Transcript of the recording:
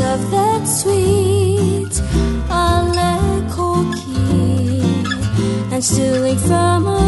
of that sweet ale coquille, and stealing from a